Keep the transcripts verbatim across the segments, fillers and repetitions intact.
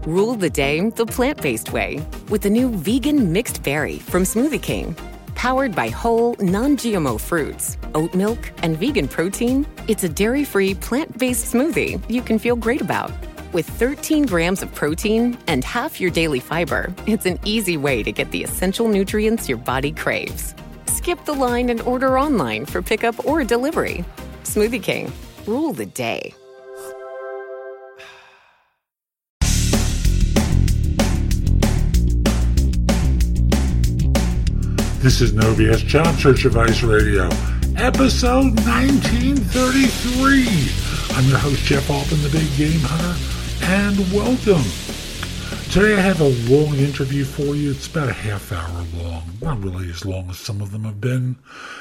Rule the day the plant-based way with the new vegan mixed berry from Smoothie King. Powered by whole, non-G M O fruits, oat milk, and vegan protein, it's a dairy-free, plant-based smoothie you can feel great about. With thirteen grams of protein and half your daily fiber, it's an easy way to get the essential nutrients your body craves. Skip the line and order online for pickup or delivery. Smoothie King. Rule the day. This is No B S Job Search Advice Radio, episode nineteen thirty-three. I'm your host, Jeff Altman, the Big Game Hunter, and welcome. Today I have a long interview for you. It's about a half hour long, not really as long as some of them have been.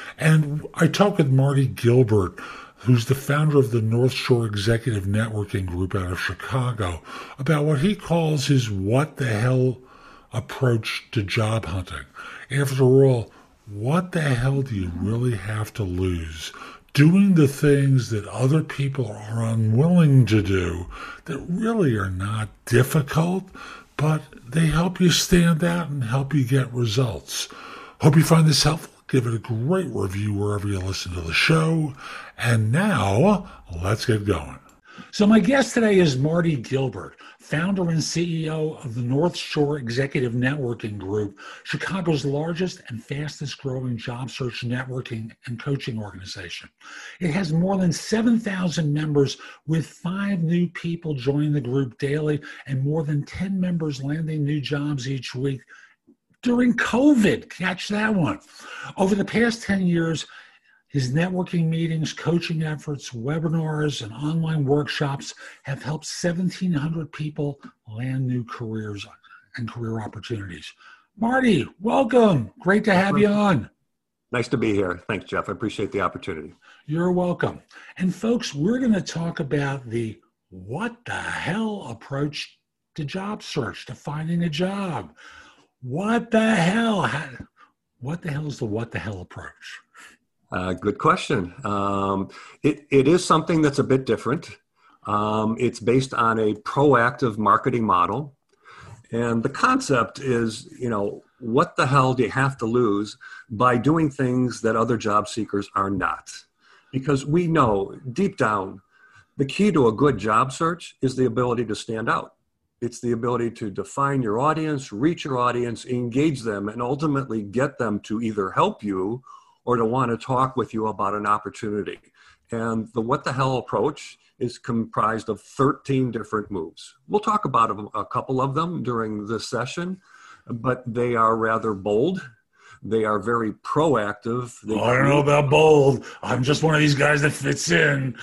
And I talk with Marty Gilbert, who's the founder of the North Shore Executive Networking Group out of Chicago, about what he calls his what the hell approach to job hunting. After all, what the hell do you really have to lose doing the things that other people are unwilling to do that really are not difficult, but they help you stand out and help you get results? Hope you find this helpful. Give it a great review wherever you listen to the show. And now, let's get going. So my guest today is Marty Gilbert, founder and C E O of the North Shore Executive Networking Group, Chicago's largest and fastest growing job search networking and coaching organization. It has more than seven thousand members, with five new people joining the group daily and more than ten members landing new jobs each week during COVID. Catch that one. Over the past ten years, his networking meetings, coaching efforts, webinars, and online workshops have helped seventeen hundred people land new careers and career opportunities. Marty, welcome. Great to have you on. Nice to be here. Thanks, Jeff. I appreciate the opportunity. You're welcome. And folks, we're going to talk about the what the hell approach to job search, to finding a job. What the hell? What the hell is the what the hell approach? Uh, good question. Um, it, it is something that's a bit different. Um, it's based on a proactive marketing model. And the concept is, you know, what the hell do you have to lose by doing things that other job seekers are not? Because we know deep down, the key to a good job search is the ability to stand out. It's the ability to define your audience, reach your audience, engage them, and ultimately get them to either help you or to want to talk with you about an opportunity. And the what the hell approach is comprised of thirteen different moves. We'll talk about a, a couple of them during this session, but they are rather bold. They are very proactive. They oh, I don't know about bold. I'm just one of these guys that fits in.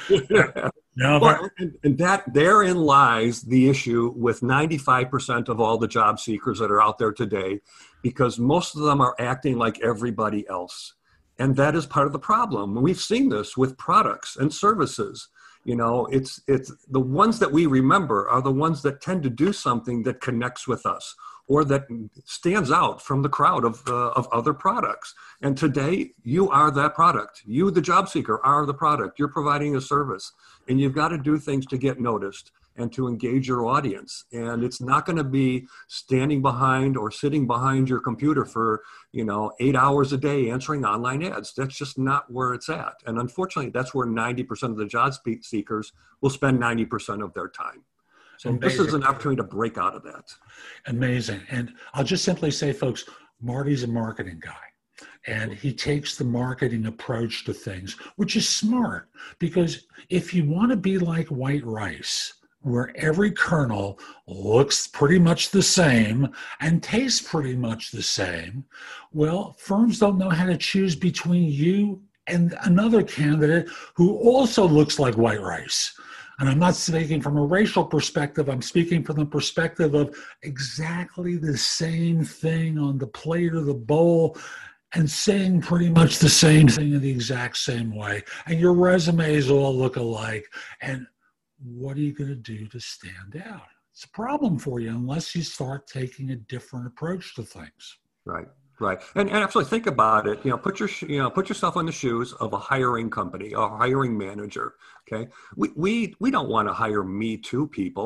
No, well, and, and that therein lies the issue with ninety-five percent of all the job seekers that are out there today, because most of them are acting like everybody else. And that is part of the problem. We've seen this with products and services. You know, it's it's the ones that we remember are the ones that tend to do something that connects with us or that stands out from the crowd of uh, of other products. And today, you are that product. You, the job seeker, are the product. You're providing a service, and you've got to do things to get noticed and to engage your audience. And it's not going to be standing behind or sitting behind your computer for, you know, eight hours a day answering online ads. That's just not where it's at. And unfortunately, that's where ninety percent of the job seekers will spend ninety percent of their time. So Amazing. This is an opportunity to break out of that. Amazing. And I'll just simply say, folks, Marty's a marketing guy. And he takes the marketing approach to things, which is smart, because if you want to be like white rice, where every kernel looks pretty much the same and tastes pretty much the same, well, firms don't know how to choose between you and another candidate who also looks like white rice. And I'm not speaking from a racial perspective. I'm speaking from the perspective of exactly the same thing on the plate or the bowl and saying pretty much the same thing in the exact same way. And your resumes all look alike. And what are you going to do to stand out? It's a problem for you unless you start taking a different approach to things. Right, right. And, and actually think about it. You know, put your you know put yourself in the shoes of a hiring company, a hiring manager. Okay, we we we don't want to hire Me Too people.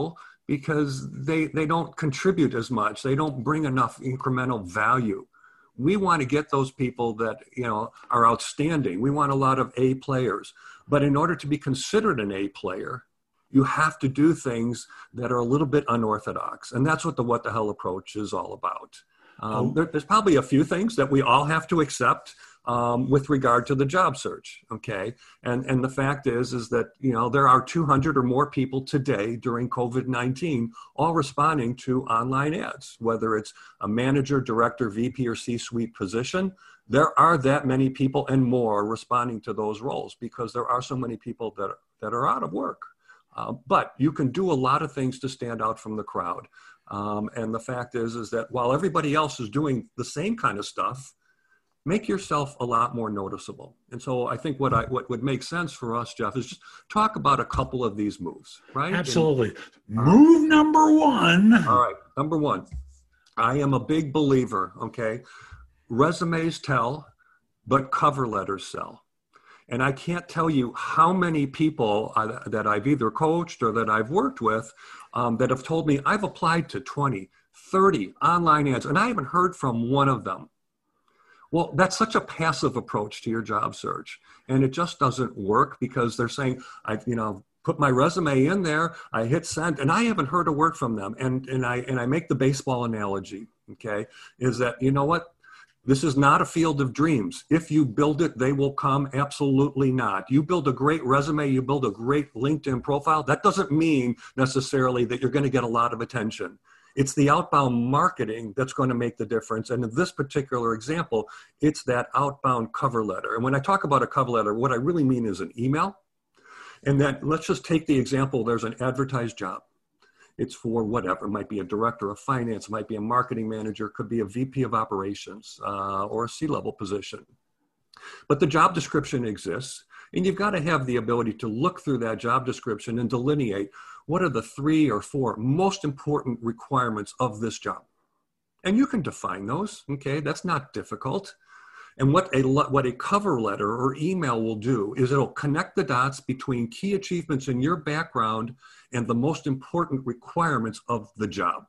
because they, they don't contribute as much. They don't bring enough incremental value. We want to get those people that, you know, are outstanding. We want a lot of A players. But in order to be considered an A player, you have to do things that are a little bit unorthodox. And that's what the what the hell approach is all about. Um, there, there's probably a few things that we all have to accept um, with regard to the job search, okay? And and the fact is, is that, you know, there are two hundred or more people today during COVID nineteen all responding to online ads, whether it's a manager, director, V P, or C-suite position. There are that many people and more responding to those roles because there are so many people that, that are out of work. Uh, but you can do a lot of things to stand out from the crowd. Um, and the fact is, is that while everybody else is doing the same kind of stuff, make yourself a lot more noticeable. And so I think what I what would make sense for us, Jeff, is just talk about a couple of these moves, right? Absolutely. And, Move right. number one. All right. Number one, I am a big believer, okay? Resumes tell, but cover letters sell. And I can't tell you how many people I, that I've either coached or that I've worked with um, that have told me I've applied to twenty, thirty online ads, and I haven't heard from one of them. Well, that's such a passive approach to your job search. And it just doesn't work because they're saying, I've, you know, put my resume in there, I hit send, and I haven't heard a word from them. And, and, I, and I make the baseball analogy, okay, is that, you know what? This is not a field of dreams. If you build it, they will come. Absolutely not. You build a great resume, you build a great LinkedIn profile. That doesn't mean necessarily that you're going to get a lot of attention. It's the outbound marketing that's going to make the difference. And in this particular example, it's that outbound cover letter. And when I talk about a cover letter, what I really mean is an email. And then let's just take the example, there's an advertised job. It's for whatever. It might be a director of finance, it might be a marketing manager, could be a V P of operations uh, or a C-level position. But the job description exists, and you've got to have the ability to look through that job description and delineate what are the three or four most important requirements of this job. And you can define those, okay? That's not difficult. And what a, what a cover letter or email will do is it'll connect the dots between key achievements in your background and the most important requirements of the job.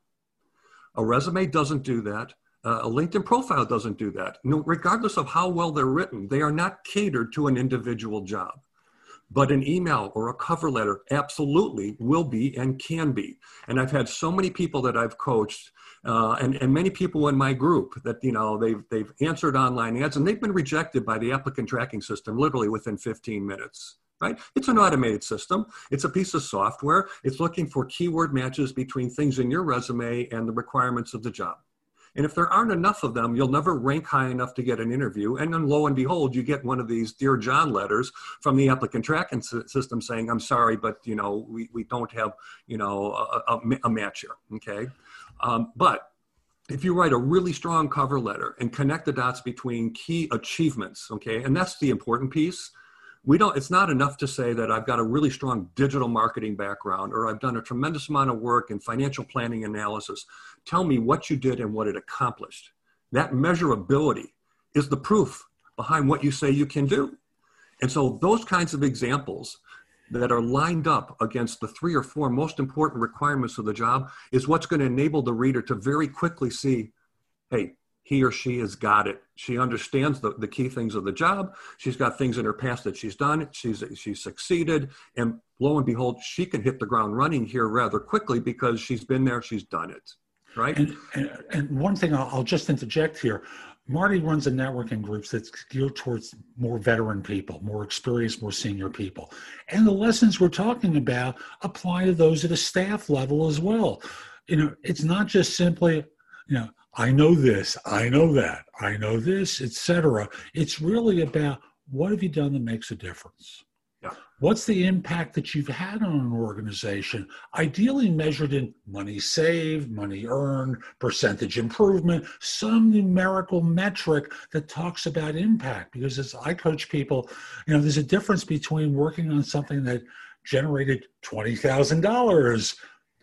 A resume doesn't do that. Uh, a LinkedIn profile doesn't do that. No, regardless of how well they're written, they are not catered to an individual job. But an email or a cover letter absolutely will be and can be. And I've had so many people that I've coached uh, and, and many people in my group that, you know, they've, they've answered online ads and they've been rejected by the applicant tracking system literally within fifteen minutes, right? It's an automated system. It's a piece of software. It's looking for keyword matches between things in your resume and the requirements of the job. And if there aren't enough of them, you'll never rank high enough to get an interview. And then lo and behold, you get one of these Dear John letters from the applicant tracking system saying, I'm sorry, but, you know, we, we don't have, you know, a, a, a match here, okay? Um, but if you write a really strong cover letter and connect the dots between key achievements, okay, and that's the important piece. We don't, it's not enough to say that I've got a really strong digital marketing background or I've done a tremendous amount of work in financial planning analysis. Tell me what you did and what it accomplished. That measurability is the proof behind what you say you can do. And so those kinds of examples that are lined up against the three or four most important requirements of the job is what's going to enable the reader to very quickly see, hey, he or she has got it. She understands the, the key things of the job. She's got things in her past that she's done. She's, she's succeeded. And lo and behold, she can hit the ground running here rather quickly because she's been there, she's done it, right? And, and, and one thing I'll, I'll just interject here. Marty runs a networking group that's geared towards more veteran people, more experienced, more senior people. And the lessons we're talking about apply to those at a staff level as well. You know, it's not just simply, you know, I know this, I know that, I know this, et cetera. It's really about what have you done that makes a difference? Yeah. What's the impact that you've had on an organization, ideally measured in money saved, money earned, percentage improvement, some numerical metric that talks about impact. Because as I coach people, you know, there's a difference between working on something that generated twenty thousand dollars,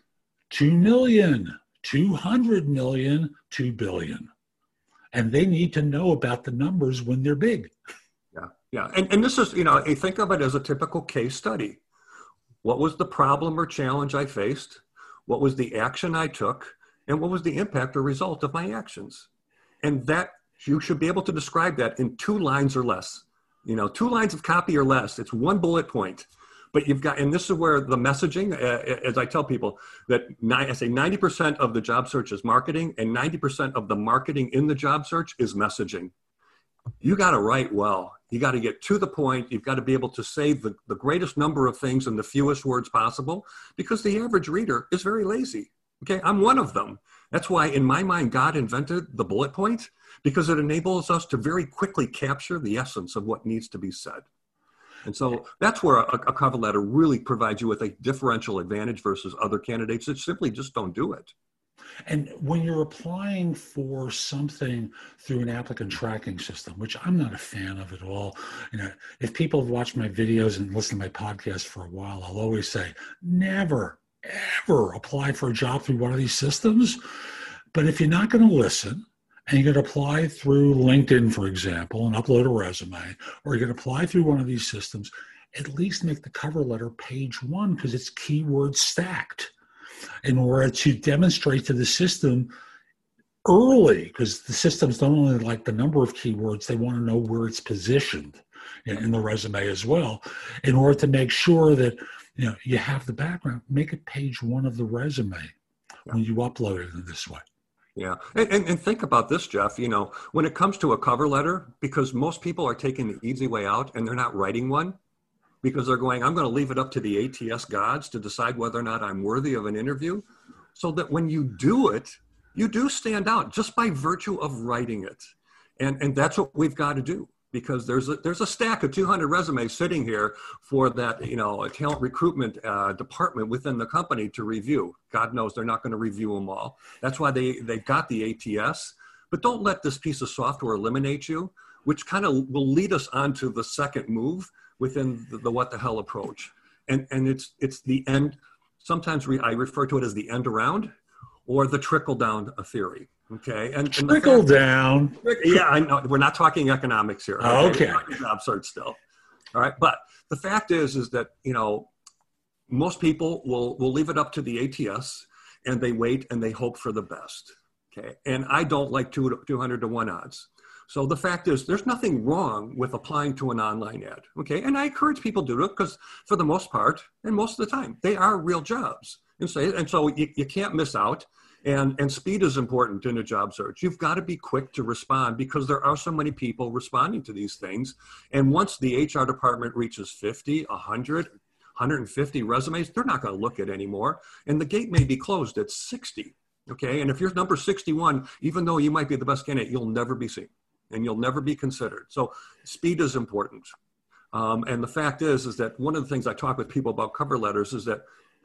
two million dollars, two hundred million dollars, two billion dollars. And they need to know about the numbers when they're big. Yeah, yeah. And, and this is, you know, I think of it as a typical case study. What was the problem or challenge I faced? what was the action I took, and what was the impact or result of my actions. And that you should be able to describe that in two lines or less. You know, two lines of copy or less. It's one bullet point. But you've got, and this is where the messaging, uh, as I tell people, that nine, I say ninety percent of the job search is marketing, and ninety percent of the marketing in the job search is messaging. You got to write well. You got to get to the point. You've got to be able to say the, the greatest number of things in the fewest words possible, because the average reader is very lazy. Okay, I'm one of them. That's why, in my mind, God invented the bullet point, because it enables us to very quickly capture the essence of what needs to be said. And so that's where a, a cover letter really provides you with a differential advantage versus other candidates that simply just don't do it. And when you're applying for something through an applicant tracking system, which I'm not a fan of at all, you know, if people have watched my videos and listened to my podcast for a while, I'll always say, never, ever apply for a job through one of these systems. But if you're not going to listen, and you're going to apply through LinkedIn, for example, and upload a resume, or you're going to apply through one of these systems, at least make the cover letter page one, because it's keyword stacked, in order to demonstrate to the system early, because the systems don't only like the number of keywords, they want to know where it's positioned in, in the resume as well, in order to make sure that, you know, you have the background. Make it page one of the resume when you upload it in this way. Yeah. And, and, and think about this, Jeff, you know, when it comes to a cover letter, because most people are taking the easy way out and they're not writing one, because they're going, I'm going to leave it up to the A T S gods to decide whether or not I'm worthy of an interview. So that when you do it, you do stand out just by virtue of writing it. And, and that's what we've got to do, because there's a, there's a stack of two hundred resumes sitting here for that, you know, a talent recruitment uh, department within the company to review. God knows they're not going to review them all. That's why they, they've got the A T S. But don't let this piece of software eliminate you, which kind of will lead us on to the second move within the, the what the hell approach. And, and it's, it's the end. Sometimes we, I refer to it as the end around or the trickle down theory. Okay. And, and trickle fact, down. Yeah, I know. We're not talking economics here. Okay. okay. We're talking job search still. All right. But the fact is, is that, you know, most people will, will leave it up to the A T S and they wait and they hope for the best. Okay. And I don't like two, two hundred to one odds. So the fact is, there's nothing wrong with applying to an online ad. Okay. And I encourage people to do it, because for the most part, and most of the time, they are real jobs. And so, and so you, you can't miss out. And, and speed is important in a job search. You've got to be quick to respond, because there are so many people responding to these things. And once the H R department reaches fifty, one hundred, one hundred fifty resumes, they're not going to look at anymore. And the gate may be closed at sixty. Okay. And if you're number sixty-one, even though you might be the best candidate, you'll never be seen and you'll never be considered. So speed is important. Um, and the fact is, is that one of the things I talk with people about cover letters is that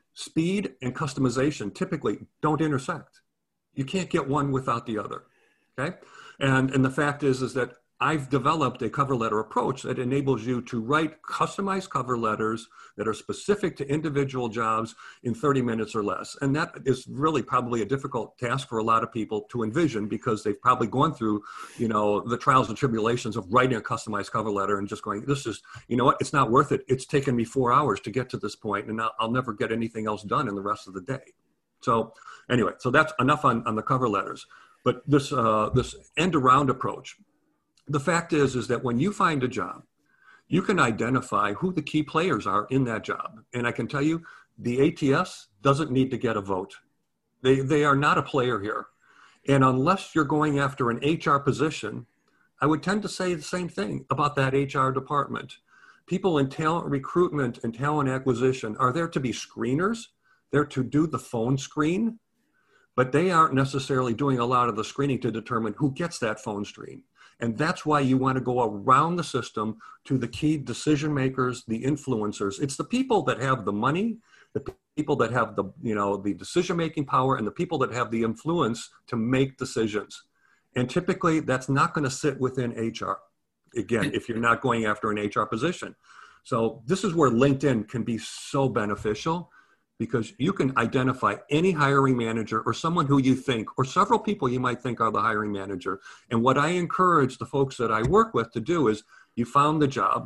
speed and customization typically don't intersect. You can't get one without the other, okay? And, and the fact is, is that I've developed a cover letter approach that enables you to write customized cover letters that are specific to individual jobs in thirty minutes or less. And that is really probably a difficult task for a lot of people to envision, because they've probably gone through, you know, the trials and tribulations of writing a customized cover letter and just going, this is, you know what, it's not worth it. It's taken me four hours to get to this point, and I'll, I'll never get anything else done in the rest of the day. So anyway, so that's enough on, on the cover letters. But this, uh, this end around approach, the fact is, is that when you find a job, you can identify who the key players are in that job. And I can tell you, the A T S doesn't need to get a vote. They, they are not a player here. And unless you're going after an H R position, I would tend to say the same thing about that H R department. People in talent recruitment and talent acquisition are there to be screeners. They're to do the phone screen, but they aren't necessarily doing a lot of the screening to determine who gets that phone screen. And that's why you want to go around the system to the key decision makers, the influencers. It's the people that have the money, the people that have the, you know, the decision-making power, and the people that have the influence to make decisions. And typically that's not going to sit within H R. Again, if you're not going after an H R position. So this is where LinkedIn can be so beneficial, because you can identify any hiring manager or someone who you think, or several people you might think are the hiring manager. And what I encourage the folks that I work with to do is, you found the job,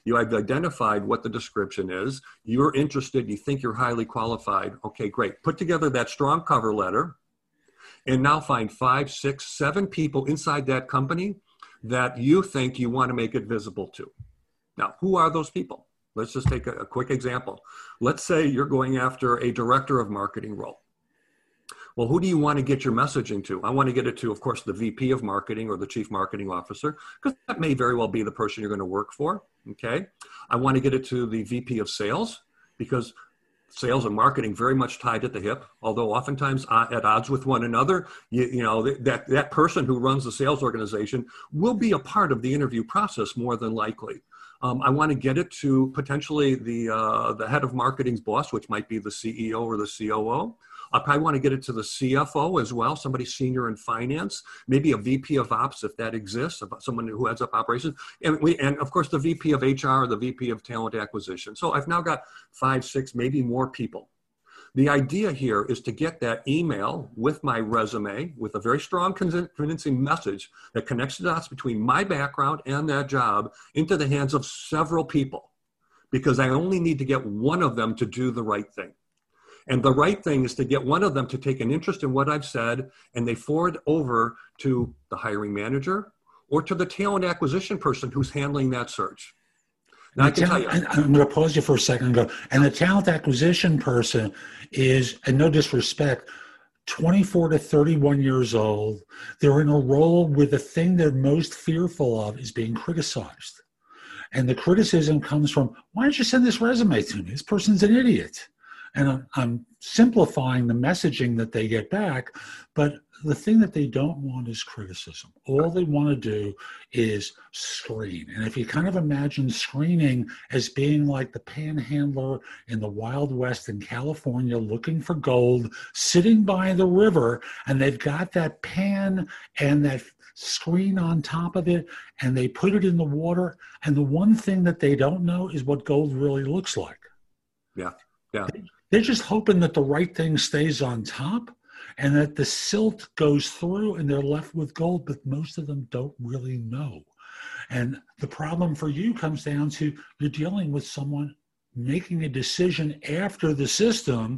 You have identified what the description is. You're interested. You think you're highly qualified. Okay, great. Put together that strong cover letter and now find five, six, seven people inside that company that you think you want to make it visible to. Now, who are those people? Let's just take a, a quick example. Let's say you're going after a director of marketing role. Well, who do you want to get your messaging to? I want to get it to, of course, the V P of marketing or the chief marketing officer, because that may very well be the person you're going to work for, okay? I want to get it to the V P of sales, because sales and marketing very much tied at the hip, although oftentimes at odds with one another. You, you know, that, that person who runs the sales organization will be a part of the interview process more than likely. Um, I want to get it to potentially the, uh, the head of marketing's boss, which might be the C E O or the C O O. I probably want to get it to the C F O as well, somebody senior in finance, maybe a V P of ops if that exists, someone who heads up operations, and, we, and of course the V P of H R or the V P of talent acquisition. So I've now got five, six, maybe more people. The idea here is to get that email with my resume, with a very strong convincing message that connects the dots between my background and that job into the hands of several people, because I only need to get one of them to do the right thing. And the right thing is to get one of them to take an interest in what I've said, and they forward over to the hiring manager or to the talent acquisition person who's handling that search. Now, I can tell you. I'm going to pause you for a second and go, and the talent acquisition person is, and no disrespect, twenty-four to thirty-one years old. They're in a role where the thing they're most fearful of is being criticized. And the criticism comes from, why don't you send this resume to me? This person's an idiot. And I'm simplifying the messaging that they get back, but the thing that they don't want is criticism. All they want to do is screen. And if you kind of imagine screening as being like the panhandler in the Wild West in California looking for gold, sitting by the river, and they've got that pan and that screen on top of it, and they put it in the water, and the one thing that they don't know is what gold really looks like. Yeah, yeah. They're just hoping that the right thing stays on top and that the silt goes through and they're left with gold, but most of them don't really know. And the problem for you comes down to you're dealing with someone making a decision after the system,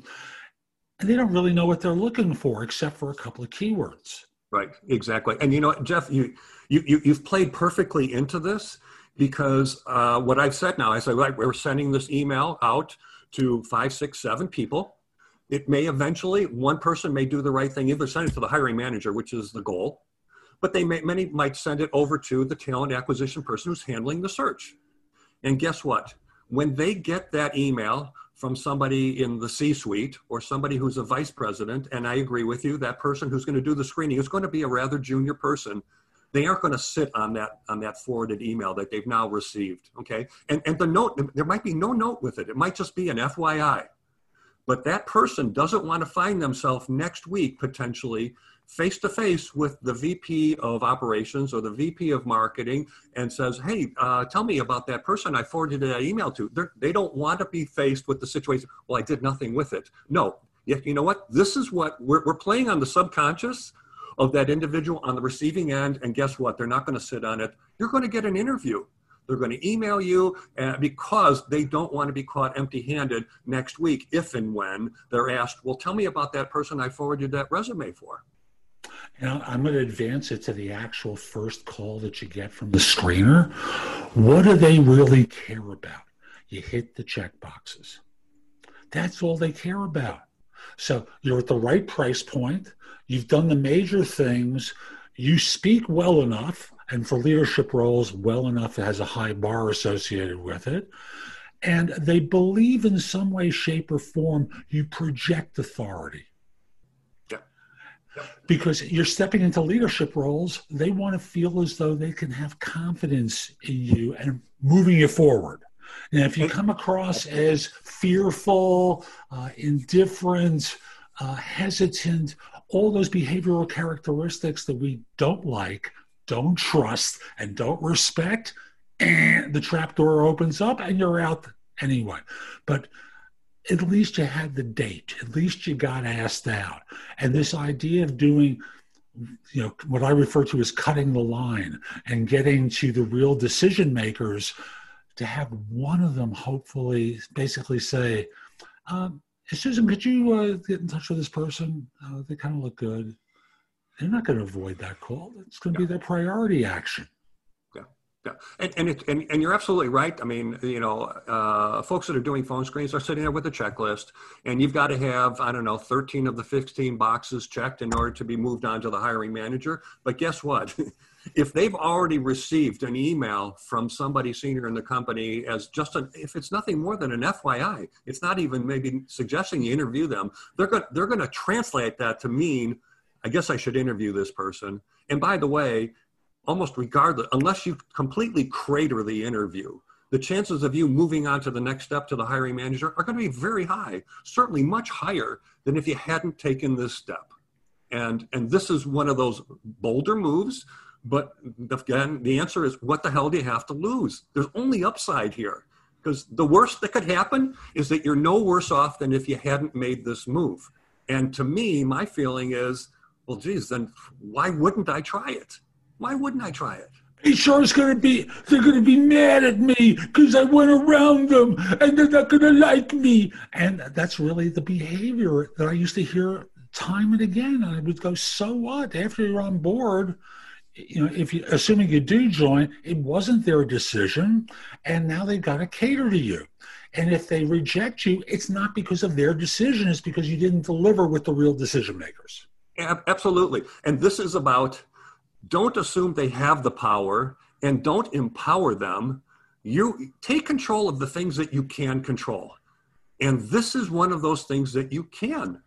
and they don't really know what they're looking for except for a couple of keywords. Right, exactly. And you know, Jeff, you, you, you, you've played perfectly into this, because uh, what I've said now, I say, right, we're sending this email out to five, six, seven people. It may eventually, one person may do the right thing, either send it to the hiring manager, which is the goal, but they may, many might send it over to the talent acquisition person who's handling the search. And guess what? When they get that email from somebody in the C-suite or somebody who's a vice president, and I agree with you, that person who's going to do the screening is going to be a rather junior person. They aren't going to sit on that on that forwarded email that they've now received, okay? And, and the note, there might be no note with it. It might just be an F Y I. But that person doesn't want to find themselves next week, potentially, face-to-face with the V P of operations or the V P of marketing and says, hey, uh, tell me about that person I forwarded that email to. They're, they don't want to be faced with the situation, well, I did nothing with it. No, you know what? This is what, we're, we're playing on the subconscious of that individual on the receiving end, and guess what? They're not going to sit on it. You're going to get an interview. They're going to email you uh, because they don't want to be caught empty-handed next week if and when they're asked, well, tell me about that person I forwarded that resume for. And I'm going to advance it to the actual first call that you get from the screener. What do they really care about? You hit the check boxes. That's all they care about. So you're at the right price point. You've done the major things. You speak well enough, and for leadership roles, well enough that has a high bar associated with it. And they believe in some way, shape, or form you project authority. Yeah. Yeah. Because you're stepping into leadership roles, they want to feel as though they can have confidence in you and moving you forward. And if you come across as fearful, uh, indifferent, uh, hesitant, all those behavioral characteristics that we don't like, don't trust, and don't respect, and the trap door opens up and you're out anyway. But at least you had the date. At least you got asked out. And this idea of doing, you know, what I refer to as cutting the line and getting to the real decision makers to have one of them hopefully basically say, um, Susan, could you uh, get in touch with this person? Uh, they kind of look good. They're not going to avoid that call. It's going to Yeah. be their priority action. Yeah, yeah, and and, it, and and you're absolutely right. I mean, you know, uh, folks that are doing phone screens are sitting there with a checklist, and you've got to have, I don't know, thirteen of the fifteen boxes checked in order to be moved on to the hiring manager. But guess what? If they've already received an email from somebody senior in the company as just an, if it's nothing more than an F Y I, it's not even maybe suggesting you interview them. They're going they're going to translate that to mean, I guess I should interview this person. And by the way, almost regardless, unless you completely crater the interview, the chances of you moving on to the next step to the hiring manager are going to be very high, certainly much higher than if you hadn't taken this step. And, and this is one of those bolder moves, but again, the answer is, what the hell do you have to lose? There's only upside here, because the worst that could happen is that you're no worse off than if you hadn't made this move. And to me, my feeling is, well, geez, then why wouldn't I try it? Why wouldn't I try it? H R is going to be, they're going to be mad at me because I went around them and they're not going to like me. And that's really the behavior that I used to hear time and again. I would go, so what? After you're on board, you know, if you, assuming you do join, it wasn't their decision, and now they've got to cater to you. And if they reject you, it's not because of their decision, it's because you didn't deliver with the real decision makers. Absolutely. And this is about, don't assume they have the power and don't empower them. You take control of the things that you can control. And this is one of those things that you can.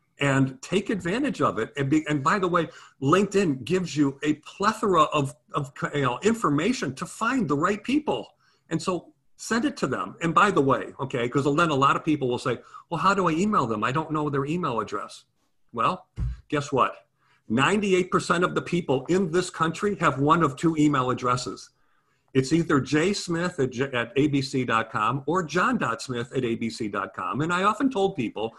And take advantage of it. And, be, and by the way, LinkedIn gives you a plethora of, of you know, information to find the right people. And so send it to them. And by the way, okay, because then a lot of people will say, well, how do I email them? I don't know their email address. Well, guess what? ninety-eight percent of the people in this country have one of two email addresses. It's either jsmith at, at a b c dot com or john.smith at a b c dot com. And I often told people,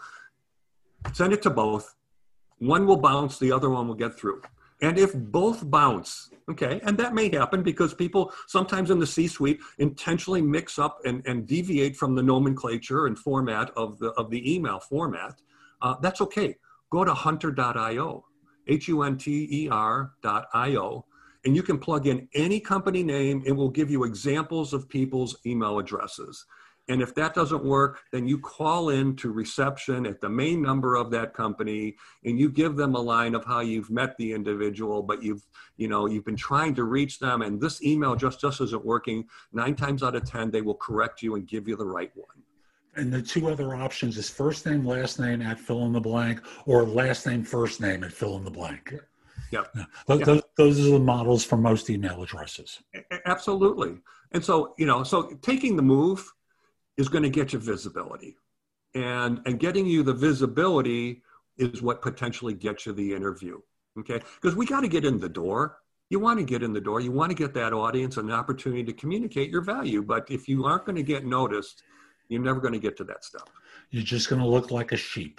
send it to both. One will bounce, the other one will get through. And if both bounce, okay, and that may happen because people sometimes in the C-suite intentionally mix up and, and deviate from the nomenclature and format of the, of the email format, uh, that's okay. Go to hunter dot i o, H U N T E R dot I O, and you can plug in any company name. It will give you examples of people's email addresses. And if that doesn't work, then you call in to reception at the main number of that company, and you give them a line of how you've met the individual, but you've, you know, you've been trying to reach them, and this email just, just isn't working. Nine times out of ten, they will correct you and give you the right one. And the two other options is first name, last name at fill in the blank, or last name, first name at fill in the blank. Yep. Yeah. Those, yeah. those, those are the models for most email addresses. Absolutely. And so, you know, so taking the move is going to get you visibility, and, and getting you the visibility is what potentially gets you the interview. Okay. Because we got to get in the door. You want to get in the door. You want to get that audience an opportunity to communicate your value. But if you aren't going to get noticed, you're never going to get to that step. You're just going to look like a sheep.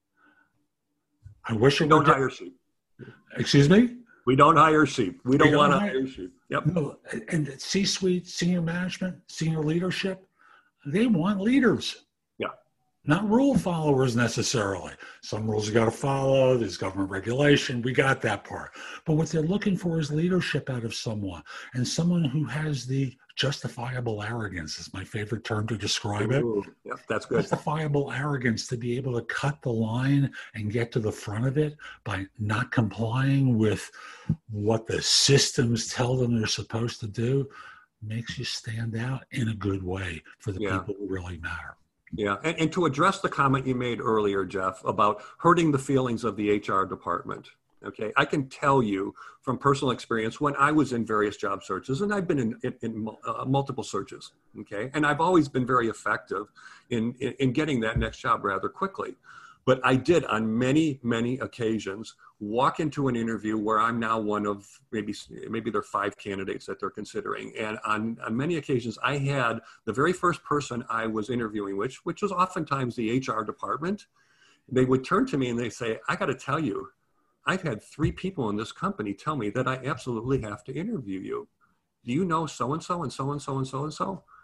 I wish we it don't were hire sheep. Excuse me? We don't hire sheep. We don't, we don't want to hire, hire sheep. Yep. No, and C-suite, senior management, senior leadership, they want leaders. Yeah. Not rule followers necessarily. Some rules you got to follow. There's government regulation. We got that part. But what they're looking for is leadership out of someone, and someone who has the justifiable arrogance is my favorite term to describe it. Ooh, yep, that's good. Justifiable arrogance to be able to cut the line and get to the front of it by not complying with what the systems tell them they're supposed to do makes you stand out in a good way for the yeah. people who really matter. Yeah, and, and to address the comment you made earlier, Jeff, about hurting the feelings of the H R department, okay, I can tell you from personal experience when I was in various job searches, and I've been in, in, in uh, multiple searches, okay, and I've always been very effective in, in, in getting that next job rather quickly. But I did on many, many occasions walk into an interview where I'm now one of maybe, maybe there are five candidates that they're considering. And on, on many occasions, I had the very first person I was interviewing, which, which was oftentimes the H R department. They would turn to me and they say, I got to tell you, I've had three people in this company tell me that I absolutely have to interview you. Do you know so-and-so and so-and-so and so-and-so?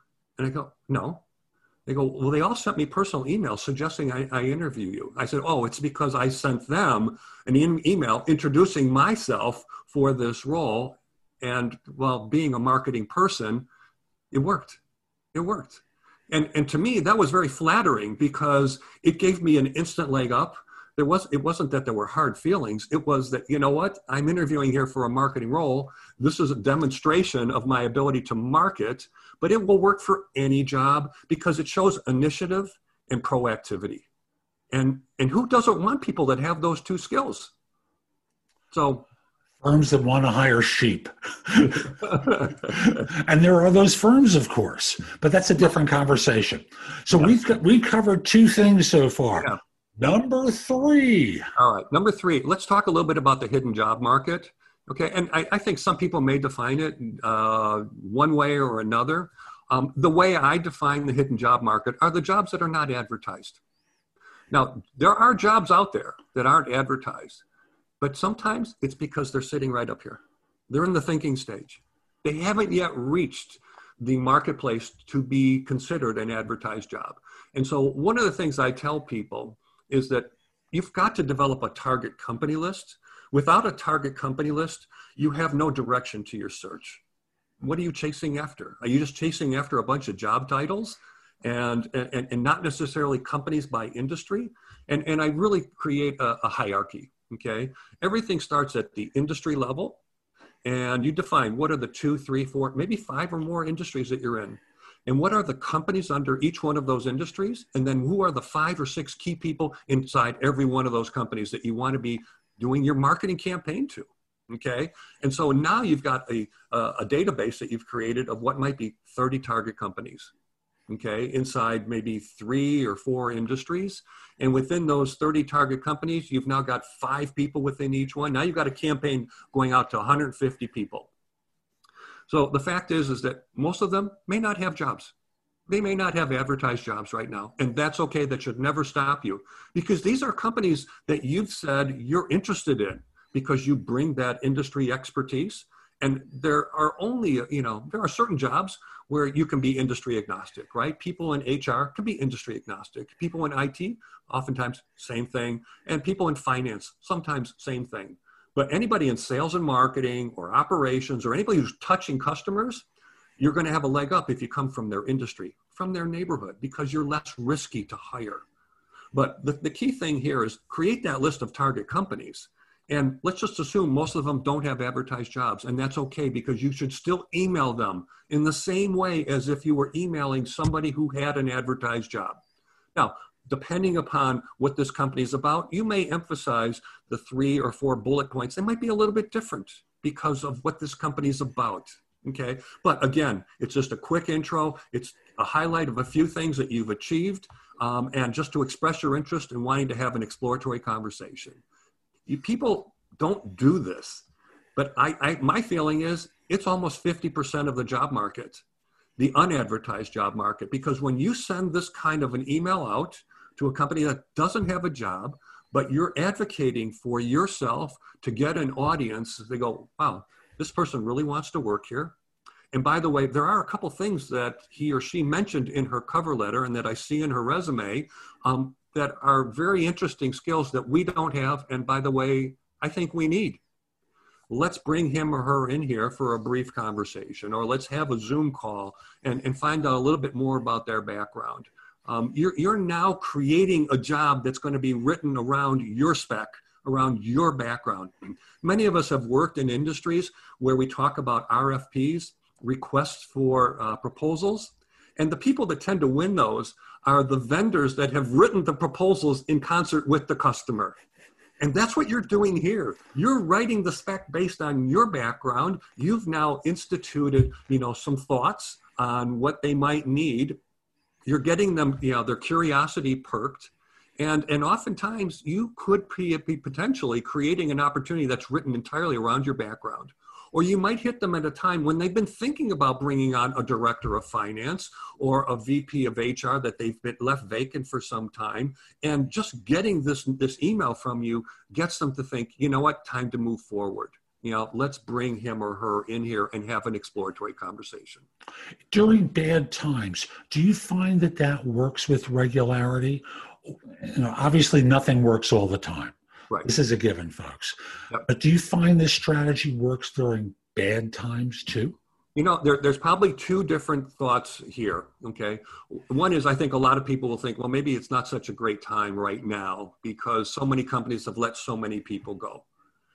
And I go, no. They go, well, they all sent me personal emails suggesting I, I interview you. I said, oh, it's because I sent them an e- email introducing myself for this role. And well, being a marketing person, it worked. It worked. And, and to me, that was very flattering because it gave me an instant leg up. There was, it wasn't that there were hard feelings. It was that, you know what, I'm interviewing here for a marketing role. This is a demonstration of my ability to market, but it will work for any job because it shows initiative and proactivity. And, and who doesn't want people that have those two skills? So firms that want to hire sheep. And there are those firms, of course, but that's a different conversation. So yeah. we've got, we've covered two things so far. Yeah. Number three. All right. Number three, let's talk a little bit about the hidden job market. Okay. And I, I think some people may define it uh, one way or another. Um, the way I define the hidden job market are the jobs that are not advertised. Now, there are jobs out there that aren't advertised, but sometimes it's because they're sitting right up here. They're in the thinking stage. They haven't yet reached the marketplace to be considered an advertised job. And so one of the things I tell people is that you've got to develop a target company list. Without a target company list, you have no direction to your search. What are you chasing after? Are you just chasing after a bunch of job titles and, and, and not necessarily companies by industry? And, and I really create a, a hierarchy, okay? Everything starts at the industry level, and you define what are the two, three, four, maybe five or more industries that you're in. And what are the companies under each one of those industries? And then who are the five or six key people inside every one of those companies that you want to be doing your marketing campaign to, okay? And so now you've got a, uh, a database that you've created of what might be thirty target companies, okay? Inside maybe three or four industries. And within those thirty target companies, you've now got five people within each one. Now you've got a campaign going out to one hundred fifty people. So the fact is, is that most of them may not have jobs. They may not have advertised jobs right now. And that's okay. That should never stop you, because these are companies that you've said you're interested in because you bring that industry expertise. And there are only, you know, there are certain jobs where you can be industry agnostic, right? People in H R can be industry agnostic. People in I T, oftentimes same thing. And people in finance, sometimes same thing. But anybody in sales and marketing or operations or anybody who's touching customers, you're going to have a leg up if you come from their industry, from their neighborhood, because you're less risky to hire. But the, the key thing here is create that list of target companies. And let's just assume most of them don't have advertised jobs. And that's okay, because you should still email them in the same way as if you were emailing somebody who had an advertised job. Now, depending upon what this company is about, you may emphasize the three or four bullet points. They might be a little bit different because of what this company is about, okay? But again, it's just a quick intro. It's a highlight of a few things that you've achieved, um, and just to express your interest in wanting to have an exploratory conversation. You, people don't do this, but I, I, my feeling is it's almost fifty percent of the job market, the unadvertised job market, because when you send this kind of an email out to a company that doesn't have a job, but you're advocating for yourself to get an audience, they go, wow, this person really wants to work here. And by the way, there are a couple things that he or she mentioned in her cover letter and that I see in her resume um, that are very interesting skills that we don't have. And by the way, I think we need. Let's bring him or her in here for a brief conversation, or let's have a Zoom call and, and find out a little bit more about their background. Um, you're, you're now creating a job that's going to be written around your spec, around your background. Many of us have worked in industries where we talk about R F Ps, requests for uh, proposals, and the people that tend to win those are the vendors that have written the proposals in concert with the customer. And that's what you're doing here. You're writing the spec based on your background. You've now instituted, you know, some thoughts on what they might need. You're getting them, you know, their curiosity perked. And, and oftentimes you could be, be potentially creating an opportunity that's written entirely around your background. Or you might hit them at a time when they've been thinking about bringing on a director of finance or a V P of H R that they've been left vacant for some time. And just getting this, this email from you gets them to think, you know what, time to move forward. You know, let's bring him or her in here and have an exploratory conversation. During bad times, do you find that that works with regularity? You know, obviously nothing works all the time. Right. This is a given, folks. Yep. But do you find this strategy works during bad times too? You know, there, there's probably two different thoughts here, okay? One is I think a lot of people will think, well, maybe it's not such a great time right now because so many companies have let so many people go.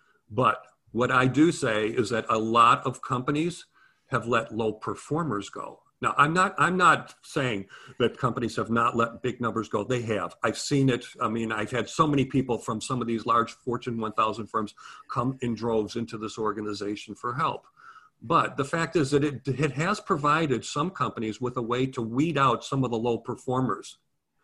But what I do say is that a lot of companies have let low performers go. Now, I'm not, I'm not saying that companies have not let big numbers go. They have. I've seen it. I mean, I've had so many people from some of these large Fortune one thousand firms come in droves into this organization for help. But the fact is that it, it has provided some companies with a way to weed out some of the low performers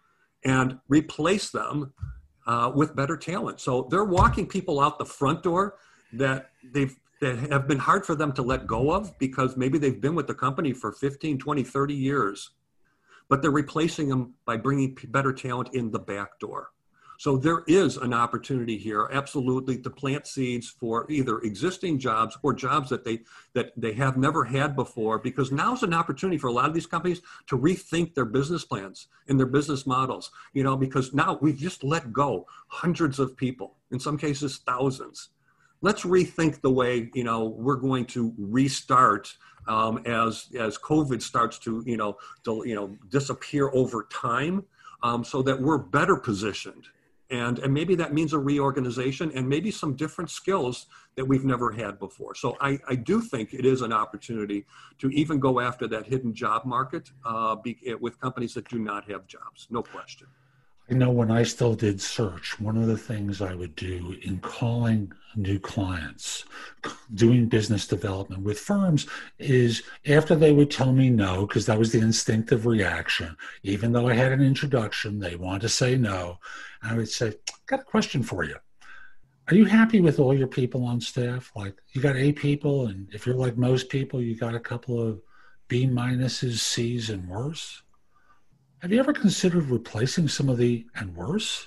and replace them uh, with better talent. So they're walking people out the front door that they've that have been hard for them to let go of because maybe they've been with the company for fifteen, twenty, thirty years, but they're replacing them by bringing better talent in the back door. So there is an opportunity here, absolutely, to plant seeds for either existing jobs or jobs that they that they have never had before, because now's an opportunity for a lot of these companies to rethink their business plans and their business models, you know, because now we've just let go hundreds of people, in some cases thousands. Let's rethink the way, you know, we're going to restart um, as as COVID starts to, you know, to, you know, disappear over time, um, so that we're better positioned. And, and maybe that means a reorganization and maybe some different skills that we've never had before. So I, I do think it is an opportunity to even go after that hidden job market uh, be, with companies that do not have jobs, no question. I know when I still did search, one of the things I would do in calling new clients, doing business development with firms, is after they would tell me no, because that was the instinctive reaction, even though I had an introduction, they wanted to say no, I would say, got a question for you. Are you happy with all your people on staff? Like, you got eight people, and if you're like most people, you got a couple of B minuses, C's, and worse? Have you ever considered replacing some of the and worse?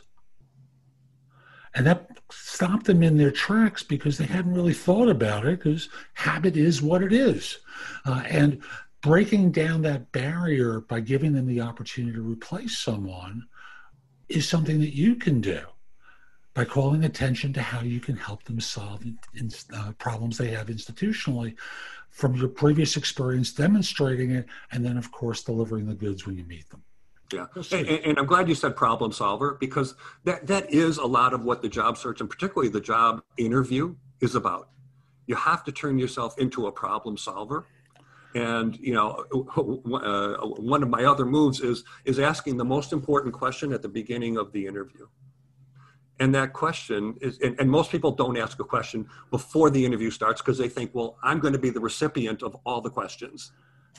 And that stopped them in their tracks because they hadn't really thought about it, because habit is what it is. Uh, and breaking down that barrier by giving them the opportunity to replace someone is something that you can do by calling attention to how you can help them solve in, in, uh, problems they have institutionally from your previous experience, demonstrating it, and then, of course, delivering the goods when you meet them. Yeah, and, and I'm glad you said problem solver, because that, that is a lot of what the job search and particularly the job interview is about. You have to turn yourself into a problem solver. And, you know, uh, one of my other moves is, is asking the most important question at the beginning of the interview. And that question is, and, and most people don't ask a question before the interview starts because they think, well, I'm going to be the recipient of all the questions.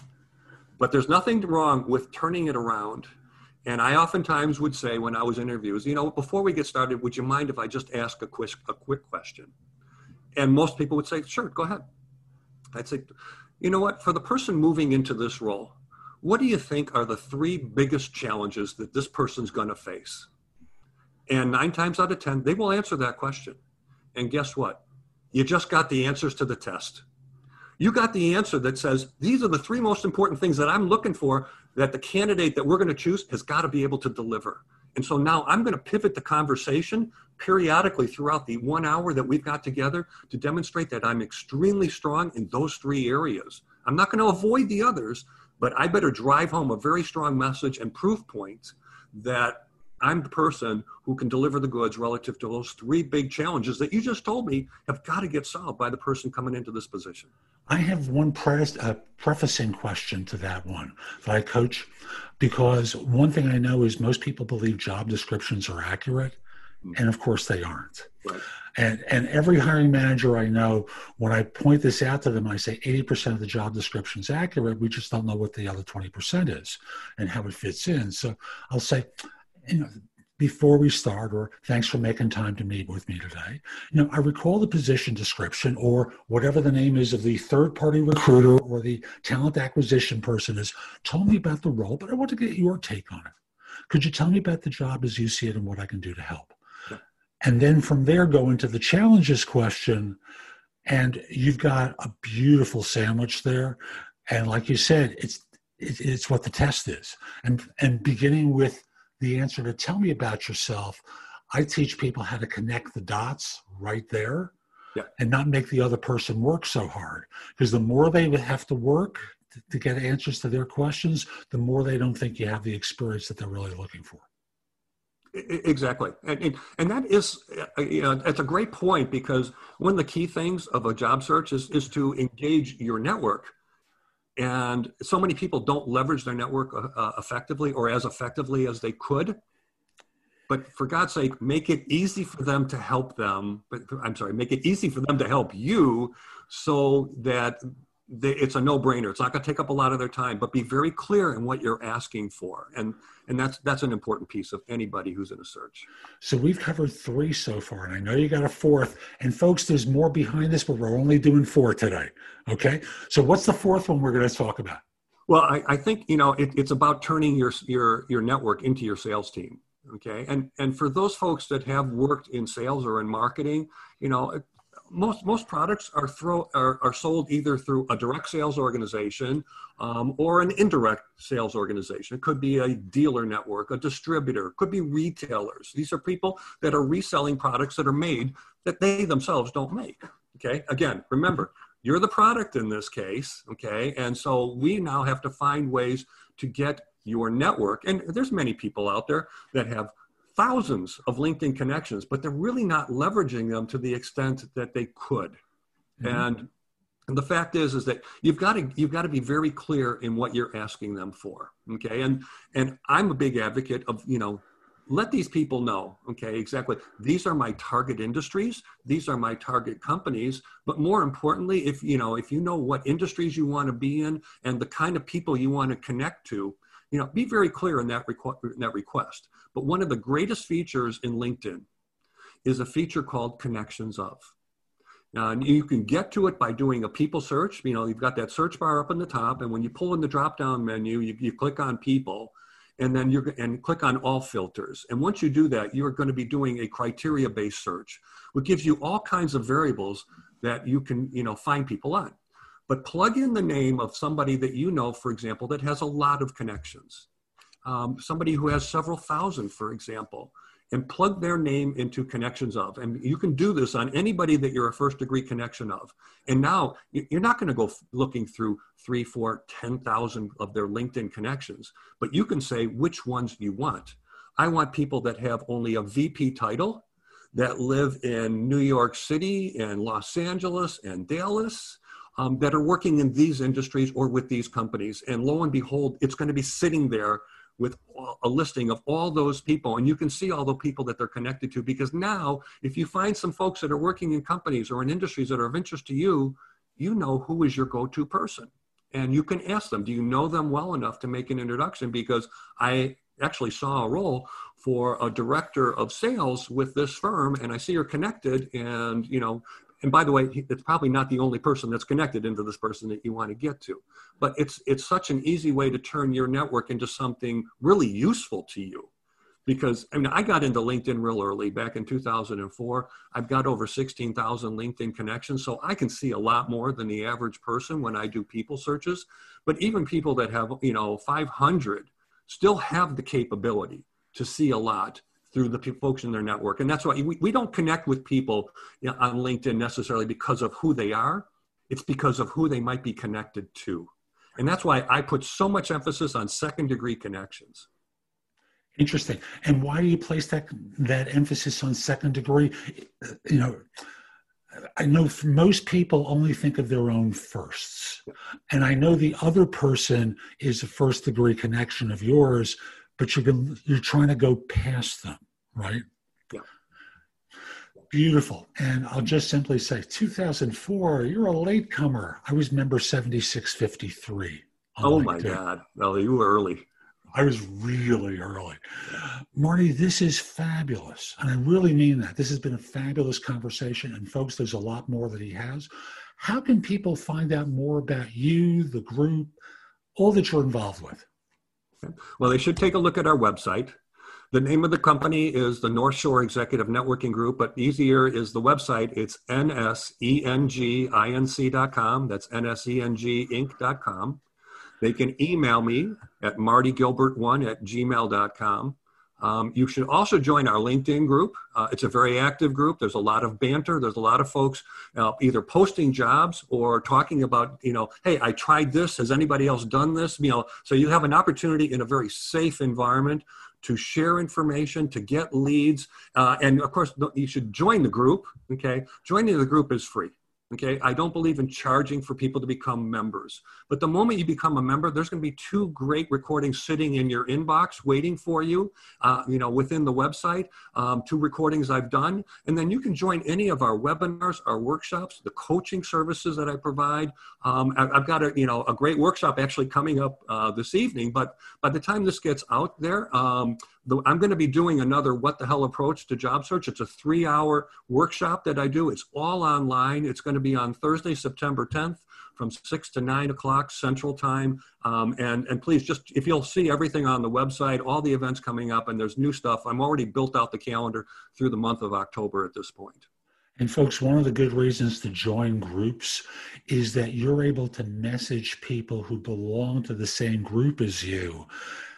But there's nothing wrong with turning it around. And I oftentimes would say when I was interviews, you know, before we get started, would you mind if I just ask a quick, a quick question? And most people would say, sure, go ahead. I'd say, you know what, for the person moving into this role, what do you think are the three biggest challenges that this person's going to face? And nine times out of ten, they will answer that question. And guess what? You just got the answers to the test. You got the answer that says, these are the three most important things that I'm looking for that the candidate that we're going to choose has got to be able to deliver. And so now I'm going to pivot the conversation periodically throughout the one hour that we've got together to demonstrate that I'm extremely strong in those three areas. I'm not going to avoid the others, but I better drive home a very strong message and proof point that I'm the person who can deliver the goods relative to those three big challenges that you just told me have got to get solved by the person coming into this position. I have one pre- uh, prefacing question to that one that I coach, because one thing I know is most people believe job descriptions are accurate, and of course they aren't. Right. And and every hiring manager I know, when I point this out to them, I say eighty percent of the job description is accurate. We just don't know what the other twenty percent is and how it fits in. So I'll say, you know, before we start, or thanks for making time to meet with me today, you know, I recall the position description or whatever the name is of the third-party recruiter or the talent acquisition person is told me about the role, but I want to get your take on it. Could you tell me about the job as you see it and what I can do to help? Yeah. And then from there, go into the challenges question And you've got a beautiful sandwich there. And like you said, it's it, it's what the test is. And and beginning with the answer to tell me about yourself, I teach people how to connect the dots right there. Yeah. And not make the other person work so hard. Because the more they have to work to, to get answers to their questions, the more they don't think you have the experience that they're really looking for. Exactly. And, and, and that is, you know, it's a great point, because one of the key things of a job search is, is to engage your network. And so many people don't leverage their network uh, effectively or as effectively as they could. But for God's sake, make it easy for them to help them. But I'm sorry, make it easy for them to help you, so that they, it's a no-brainer. It's not going to take up a lot of their time, but be very clear in what you're asking for. And and that's that's an important piece of anybody who's in a search. So we've covered three so far, and I know you got a fourth. And folks, there's more behind this, but we're only doing four today. Okay? So what's the fourth one we're going to talk about? Well, I, I think, you know, it, it's about turning your your your network into your sales team. Okay. And, and for those folks that have worked in sales or in marketing, you know, most, most products are throw are, are sold either through a direct sales organization um, or an indirect sales organization. It could be a dealer network, a distributor, it could be retailers. These are people that are reselling products that are made that they themselves don't make. Okay. Again, remember, you're the product in this case. Okay. And so we now have to find ways to get your network. And there's many people out there that have thousands of LinkedIn connections, but they're really not leveraging them to the extent that they could. Mm-hmm. And, and the fact is, is that you've got to, you've got to be very clear in what you're asking them for. Okay. And, and I'm a big advocate of, you know, let these people know, okay, exactly. These are my target industries. These are my target companies. But more importantly, if, you know, if you know what industries you want to be in and the kind of people you want to connect to, you know, be very clear in that, requ- in that request. But one of the greatest features in LinkedIn is a feature called Connections Of. Now, and you can get to it by doing a people search. You know, you've got that search bar up in the top, and when you pull in the drop-down menu, you, you click on people, and then you're and click on all filters. And once you do that, you're going to be doing a criteria-based search, which gives you all kinds of variables that you can, you know, find people on. But plug in the name of somebody that you know, for example, that has a lot of connections. Um, somebody who has several thousand, for example, and plug their name into Connections Of. And you can do this on anybody that you're a first degree connection of. And now you're not going to go looking through three, four, ten thousand of their LinkedIn connections, but you can say which ones you want. I want people that have only a V P title, that live in New York City and Los Angeles and Dallas, Um, that are working in these industries or with these companies. And lo and behold, it's going to be sitting there with a listing of all those people. And you can see all the people that they're connected to, because now if you find some folks that are working in companies or in industries that are of interest to you, you know who is your go-to person. And you can ask them, do you know them well enough to make an introduction? Because I actually saw a role for a director of sales with this firm, and I see you're connected, and, you know, and by the way, it's probably not the only person that's connected into this person that you want to get to. But it's it's such an easy way to turn your network into something really useful to you. Because, I mean, I got into LinkedIn real early, back in two thousand four. I've got over sixteen thousand LinkedIn connections, so I can see a lot more than the average person when I do people searches. But even people that have, you know, five hundred still have the capability to see a lot through the folks in their network. And that's why we, we don't connect with people, you know, on LinkedIn necessarily because of who they are. It's because of who they might be connected to. And that's why I put so much emphasis on second degree connections. Interesting. And why do you place that that emphasis on second degree? You know, I know most people only think of their own firsts. And I know the other person is a first degree connection of yours, but you're going, you're trying to go past them, right? Yeah. Beautiful. And I'll just simply say, two thousand four, you're a latecomer. I was member seventy-six fifty-three. Oh my God. Well, you were early. I was really early. Marty, this is fabulous. And I really mean that. This has been a fabulous conversation. And folks, there's a lot more that he has. How can people find out more about you, the group, all that you're involved with? Well, they should take a look at our website. The name of the company is the North Shore Executive Networking Group, but easier is the website. It's N S E N G I N C dot com. That's N S E N G Inc dot com. They can email me at marty gilbert one at gmail dot com. Um, you should also join our LinkedIn group. Uh, it's a very active group. There's a lot of banter. There's a lot of folks uh, either posting jobs or talking about, you know, hey, I tried this. Has anybody else done this? You know, so you have an opportunity in a very safe environment to share information, to get leads. Uh, and of course, you should join the group. Okay. Joining the group is free. Okay, I don't believe in charging for people to become members. But the moment you become a member, there's going to be two great recordings sitting in your inbox waiting for you, uh, you know, within the website, um, two recordings I've done. And then you can join any of our webinars, our workshops, the coaching services that I provide. Um, I've got a, you know, a great workshop actually coming up uh, this evening, but by the time this gets out there, um, the, I'm going to be doing another What the Hell approach to job search. It's a three hour workshop that I do. It's all online. It's going to be on Thursday, September tenth from six to nine o'clock Central Time. Um, and, and please just, if you'll see everything on the website, all the events coming up, and there's new stuff. I'm already built out the calendar through the month of October at this point. And folks, one of the good reasons to join groups is that you're able to message people who belong to the same group as you.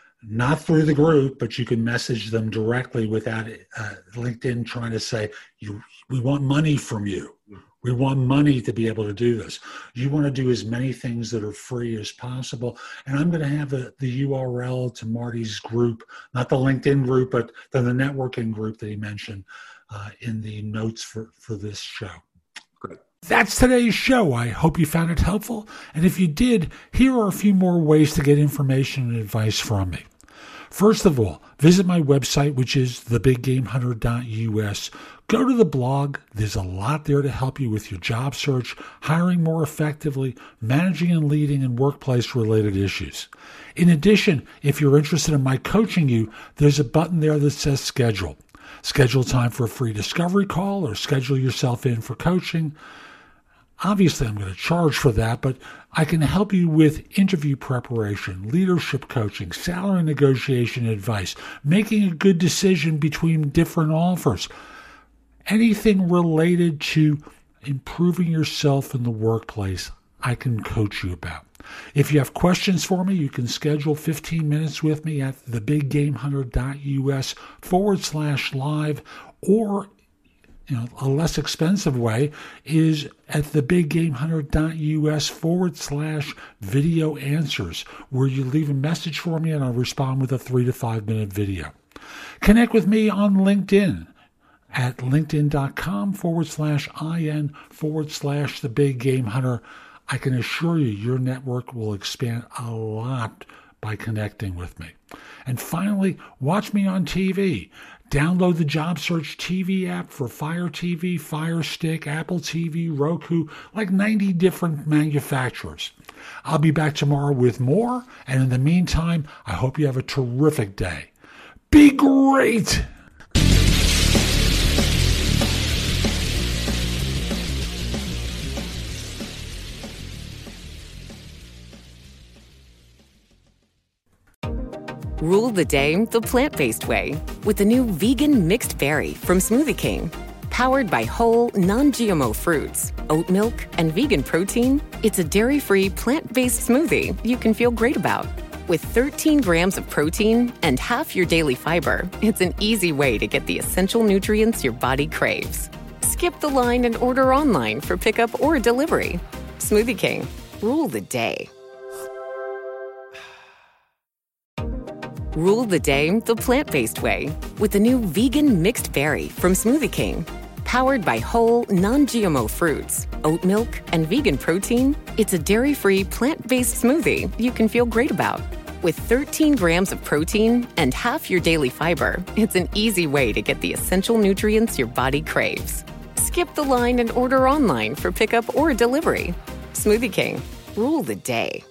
Not through the group, but you can message them directly without uh, LinkedIn trying to say, "You, we want money from you. We want money to be able to do this." You want to do as many things that are free as possible. And I'm going to have a, the U R L to Marty's group, not the LinkedIn group, but the, the networking group that he mentioned uh, in the notes for, for this show. Great. That's today's show. I hope you found it helpful. And if you did, here are a few more ways to get information and advice from me. First of all, visit my website, which is the big game hunter dot U S. Go to the blog. There's a lot there to help you with your job search, hiring more effectively, managing and leading, and workplace-related issues. In addition, if you're interested in my coaching you, there's a button there that says schedule. Schedule time for a free discovery call or schedule yourself in for coaching. Obviously, I'm going to charge for that, but I can help you with interview preparation, leadership coaching, salary negotiation advice, making a good decision between different offers, anything related to improving yourself in the workplace, I can coach you about. If you have questions for me, you can schedule fifteen minutes with me at the big game hunter dot U S forward slash live, or you know, a less expensive way is at the big game hunter dot U S forward slash video answers, where you leave a message for me and I'll respond with a three to five minute video. Connect with me on LinkedIn at linkedin.com forward slash IN forward slash the big game hunter. I can assure you your network will expand a lot by connecting with me. And finally, watch me on T V. Download the Job Search T V app for Fire T V, Fire Stick, Apple T V, Roku, like ninety different manufacturers. I'll be back tomorrow with more, and in the meantime, I hope you have a terrific day. Be great! Rule the day the plant-based way with the new vegan mixed berry from Smoothie King. Powered by whole, non-G M O fruits, oat milk, and vegan protein, it's a dairy-free, plant-based smoothie you can feel great about. With thirteen grams of protein and half your daily fiber, it's an easy way to get the essential nutrients your body craves. Skip the line and order online for pickup or delivery. Smoothie King. Rule the day. Rule the day the plant-based way with the new vegan mixed berry from Smoothie King. Powered by whole, non-G M O fruits, oat milk, and vegan protein, it's a dairy-free, plant-based smoothie you can feel great about. With thirteen grams of protein and half your daily fiber, it's an easy way to get the essential nutrients your body craves. Skip the line and order online for pickup or delivery. Smoothie King. Rule the day.